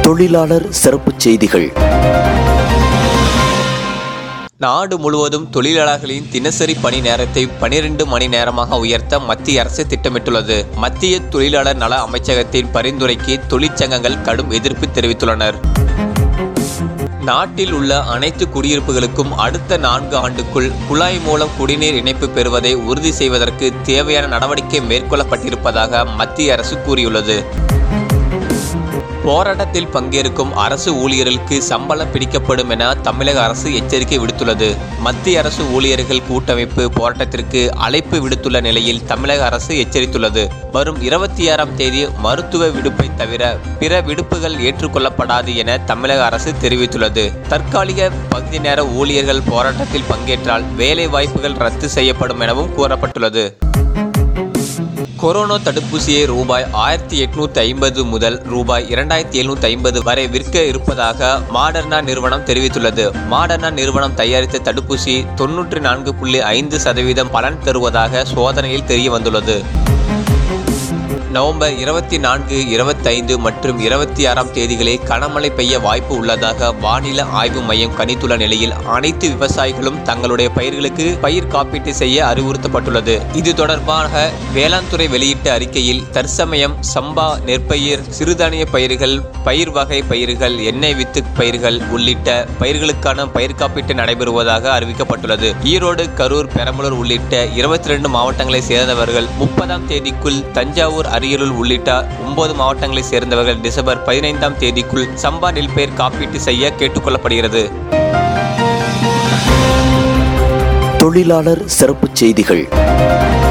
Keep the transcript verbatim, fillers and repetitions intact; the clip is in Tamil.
தொழிலாளர் சிறப்புச் செய்திகள். நாடு முழுவதும் தொழிலாளர்களின் தினசரி பணி நேரத்தை பனிரெண்டு மணி நேரமாக உயர்த்த மத்திய அரசு திட்டமிட்டுள்ளது. மத்திய தொழிலாளர் நல அமைச்சகத்தின் பரிந்துரைக்கு தொழிற்சங்கங்கள் கடும் எதிர்ப்பு தெரிவித்துள்ளனர். நாட்டில் உள்ள அனைத்து குடியிருப்புகளுக்கும் அடுத்த நான்கு ஆண்டுக்குள் குழாய் மூலம் குடிநீர் இணைப்பு பெறுவதை உறுதி செய்வதற்கு தேவையான நடவடிக்கை மேற்கொள்ளப்பட்டிருப்பதாக மத்திய அரசு கூறியுள்ளது. போராட்டத்தில் பங்கேற்கும் அரசு ஊழியர்களுக்கு சம்பளம் பிடிக்கப்படும் என தமிழக அரசு எச்சரிக்கை விடுத்துள்ளது. மத்திய அரசு ஊழியர்கள் கூட்டமைப்பு போராட்டத்திற்கு அழைப்பு விடுத்துள்ள நிலையில் தமிழக அரசு எச்சரித்துள்ளது. வரும் இருபத்தி ஆறாம் தேதி மருத்துவ விடுப்பை தவிர பிற விடுப்புகள் ஏற்றுக்கொள்ளப்படாது என தமிழக அரசு தெரிவித்துள்ளது. தற்காலிக பகுதி நேர ஊழியர்கள் போராட்டத்தில் பங்கேற்றால் வேலை வாய்ப்புகள் ரத்து செய்யப்படும் எனவும் கூறப்பட்டுள்ளது. கொரோனா தடுப்பூசியை ரூபாய் ஆயிரத்தி எட்நூத்தி ஐம்பது முதல் ரூபாய் இரண்டாயிரத்தி எழுநூத்தி ஐம்பது வரை விற்க இருப்பதாக மாடர்னா நிறுவனம் தெரிவித்துள்ளது. மாடர்னா நிறுவனம் தயாரித்த தடுப்பூசி தொன்னூற்றி நான்கு புள்ளி ஐந்து சதவீதம் பலன் தருவதாக சோதனையில் தெரிய வந்துள்ளது. நவம்பர் இருபத்தி நான்கு இருபத்தி ஐந்து மற்றும் இருபத்தி ஆறாம் தேதிகளில் கனமழை பெய்ய வாய்ப்பு உள்ளதாக வானிலை ஆய்வு மையம் கணித்துள்ள நிலையில் அனைத்து விவசாயிகளும் தங்களுடைய பயிர்களுக்கு பயிர் காப்பீட்டு செய்ய அறிவுறுத்தப்பட்டுள்ளது. இது தொடர்பாக வேளாண் துறை வெளியிட்ட அறிக்கையில் தற்சமயம் சம்பா நெற்பயிர், சிறுதானிய பயிர்கள், பயிர் வகை பயிர்கள், எண்ணெய் வித்து பயிர்கள் உள்ளிட்ட பயிர்களுக்கான பயிர் காப்பீட்டு நடைபெறுவதாக அறிவிக்கப்பட்டுள்ளது. ஈரோடு, கரூர், பெரம்பலூர் உள்ளிட்ட இருபத்தி இரண்டு மாவட்டங்களை சேர்ந்தவர்கள் முப்பதாம் தேதிக்குள், தஞ்சாவூர், அரியலூர் உள்ளிட்ட ஒன்பது மாவட்டங்களை சேர்ந்தவர்கள் டிசம்பர் பதினைந்தாம் தேதிக்குள் சம்பா நெல்பயிர் காப்பீட்டு செய்ய கேட்டுக்கொள்ளப்படுகிறது. தொழிலாளர் சிறப்புச் செய்திகள்.